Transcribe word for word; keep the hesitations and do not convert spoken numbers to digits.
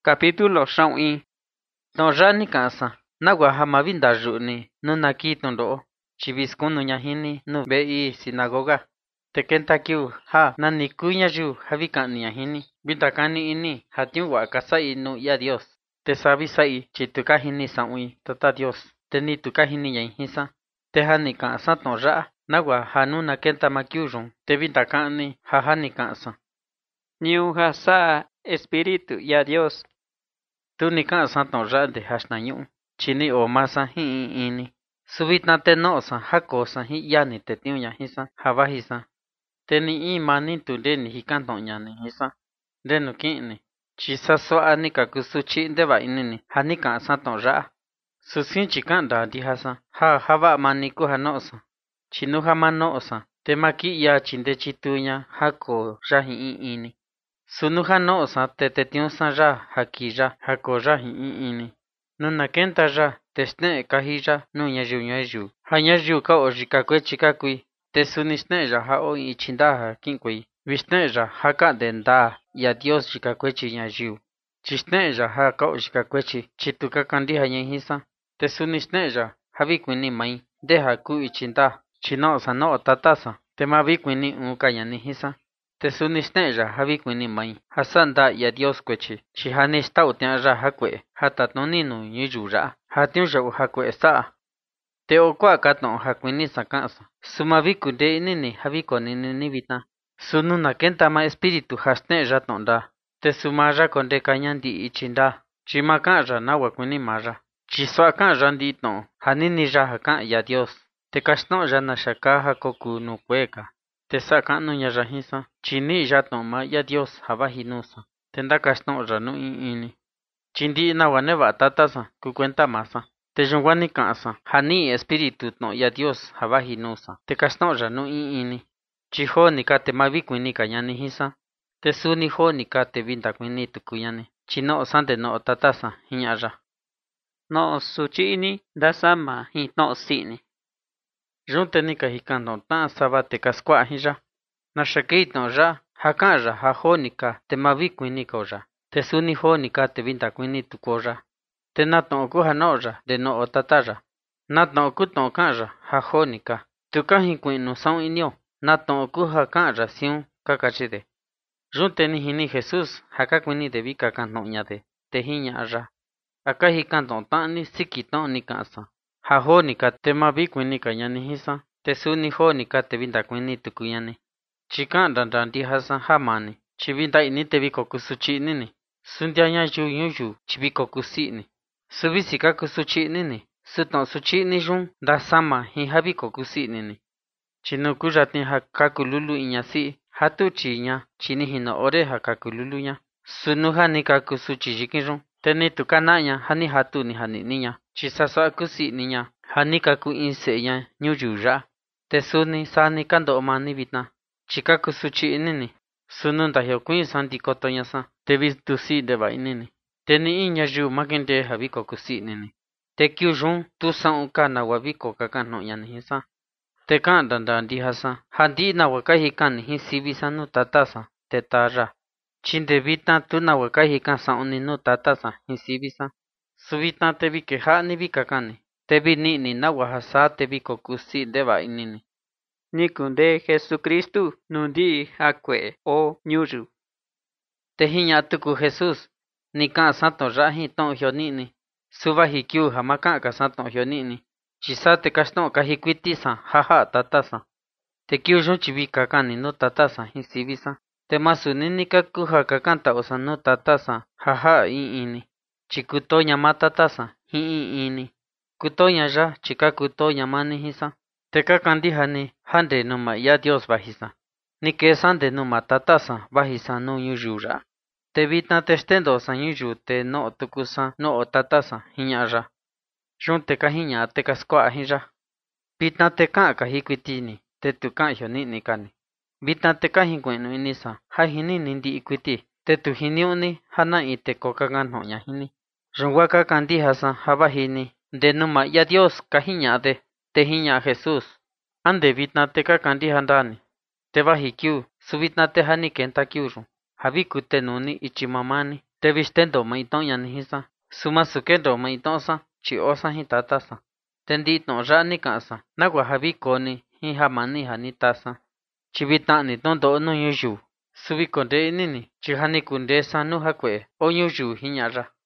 Capítulo sáu. No rani kansa nagua hamavinda runi no naki tondo chiviskunu nyahini no bei sinagoga tekenta kiu ha nani kunya ju havikani nyahini bitakani ini hatiu wa kasai no ya Dios te sabi sai chituka hini saui tata Dios teni tuka hini nyahisa te hani kansa tonra nagua hanuna kenta makiujun te bitakani ha hani kansa Niu hasa espíritu ya Dios. Tu ni kansa tonra de hasnañu chini o masa hi ini subitna te nosa hakosa hi yani te tiunya hisa havahisa teni imani tu deni hikantonya ni hisa denu kini chisa soa ni kakusuchi deba inini hani kansa tonra susin chikanda di hasa ha hava maniku hanosa chinu hamanosa te maki ya chinde chitunya hako rahi ini Sunuja no sa te te tion sa ra hakija hakoja hi ini. Nuna kenta ra tesne kahija no nyaju nyaju. Ha nyaju ka ojika kwe chika kui. Te sunisne ra ha o ichinda ha kinkui. Visne ra ha ka denda ya Dios chika kwe chi nyaju. Chisne ra ha ka ojika kwe chi chituka kandi ha nyehisa. Te sunisne ra ha vikwini mai. Deha ku ichinda. Chino sa no tatasa. Te ma vikwini uka yanihisa. Te sunisne ra havi kwini mai hasanda ya Dios kwechi chihani sta utya ra hakwe hatatoni nu nyiju ra hatiu ra hakwe sa te okwa katno hakwini sakansa sumavi kunde nini havi konini ni vita sunu na kenta ma espiritu hasne ra tonda te sumara konde kanyandi ichinda chimaka ra na wakwini mara chiswa kan ra ndito hanini ra hakan ya Dios te kasno ra na shaka hakoku nu kweka te sakanu nya rahisa chini yato ma ya Dios havahinusa tenda kasno ranu ini chindi na waneva tatasa ku cuenta masa te jungwani kansa hani espiritu no ya Dios havahinusa te kasno ranu ini chiho nikate mavikwini kanyani hisa te suni ho nikate vinda kwini tukuyani chino sante no tatasa hinyara No suchini dasama hi no sini. Junte ni kahikando tan sabate kaskwa hija na shakito ra hakan ra hajonika te mavikwini koja te suni honika te vinta kwini tukoja te nato ku hanora de no otatara nato ku to kanra hajonika tukahi kwinu son inyo nato ku hakan ra siun kakachide junte ni hini Jesus hakakwini de vika kanno nyade te hinya ra akahi kanto tan ni sikito ni kansa hajonika te mavikwini kanyani hisa te suni honika te vinta kwini tukuyani Chikan dandan di hasan hamani chivinda ini te viko kusuchi nini sundia nya yu yuyu chiviko kusini subisika kusuchi nini suton suchi ni jun da sama hi habiko kusini ni chinu kujatni hakakululu inyasi hatu chinya chini hino ore hakakululu nya sunuha ni kakusuchi jikinjun teni tukananya hani hatu ni hani ninya chisasa kusi ninya hani kaku inse nya nyuyura tesuni sani kando mani vitna Chikaku suchi inini sununda hyokuin santi kotoñasa te vistusi deba inini teni inya ju makente habiko kusi nini te kyujun tu san uka na wabiko kakano yani hisa te kan dandan di hasa handi na wakahi kan hi sibisa no tatasa te tara chinde vita tu na wakahi kan sa unino tatasa hi sibisa subita te vi keha ni vi kakani te vi ni ni na wahasa te viko kusi deba inini Nikunde Jesucristo nundi akwe o nyuru. Te hinya tuku Jesus ni kan santo rahi ton hyonini suba hikyu hamaka ka santo hyonini chisa te kaston kahikwiti sa haha tatasa te kyu jun chivika kani no tatasa hi sibisa te masunini kaku hakakanta osa no tatasa haha i ini chikutonya matatasa hi i ini kutonya ja chikakutonya mani hisa te kakandi hani hande numa ya Dios bajisa ni que sande numa tatasa bajisa no yuyura te vita te stendo san yuyu te no tukusa no tatasa hinyara junte kahinya te kaskwa hinja vita te ka kahikwitini te tukan hyonini kani vita te kahinkwenu inisa hahini nindi ikwiti te tuhiniuni hana ite kokagan honya hini jungwaka kandi hasa habahini de numa ya Dios kahinya de te hinya Jesus ande vitna te kakandi handani te vahikyu subitna te hani kenta kyuru havikute nuni ichimamani Te vistendo mai ton ya ni sa. Suma sukendo mai ton sa. Chi o sa hi tata sa. Te ndi ton ra ni ka sa. Na gwa habi ko ni hi ha mani ha ni ta sa. Chi vita ni ton do no yu yu. Subi konde ni ni. Chi ha ni kunde sa nu ha kwe. O yu yu hi nya ra.